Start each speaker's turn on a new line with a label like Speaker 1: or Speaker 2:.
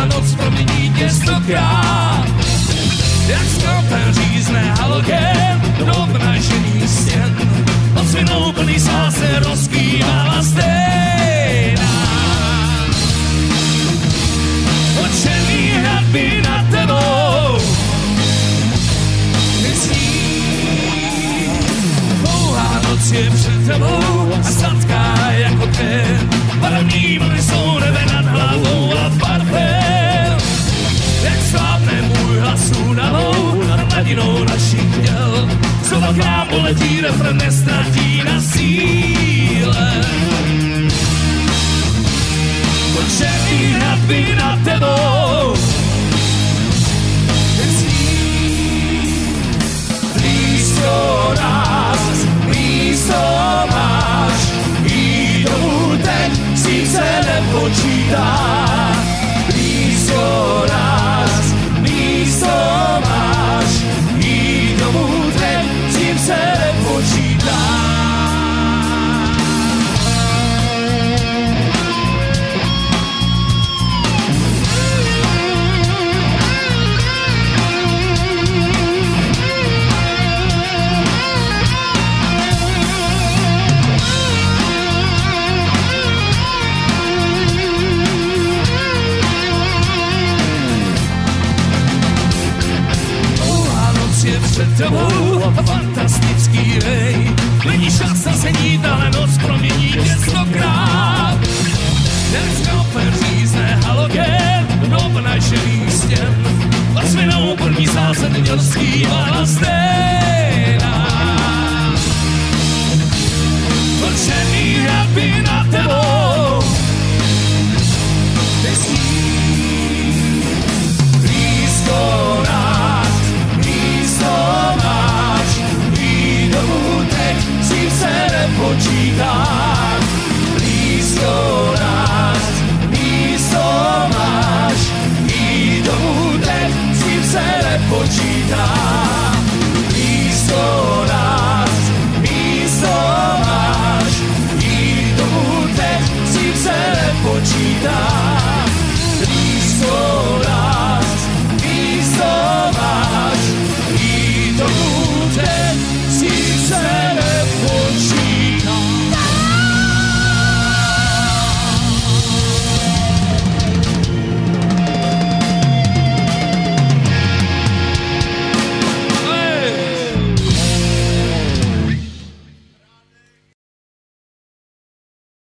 Speaker 1: a noc promění tě stokrát. Jak skalpel řízne halogen do obnažených stěn, odsvinou plný sál se rozkývala stejná. Očerný hradby nad tebou vysní, pouhá noc je před tebou a sladká jako ten. Barevný vlny jsou nebe nad hlavou a parfém. Jak slábne můj hlas únavou nad hladinou našich těl. Slova k nám poletí, refren nestratí na síle. Černý hradby nad tebou blízko nás, blízko máš, jít domů teď si se nepočítá. Blízko nás, blízko máš, jít domů teď si se nepočítá. Před tebou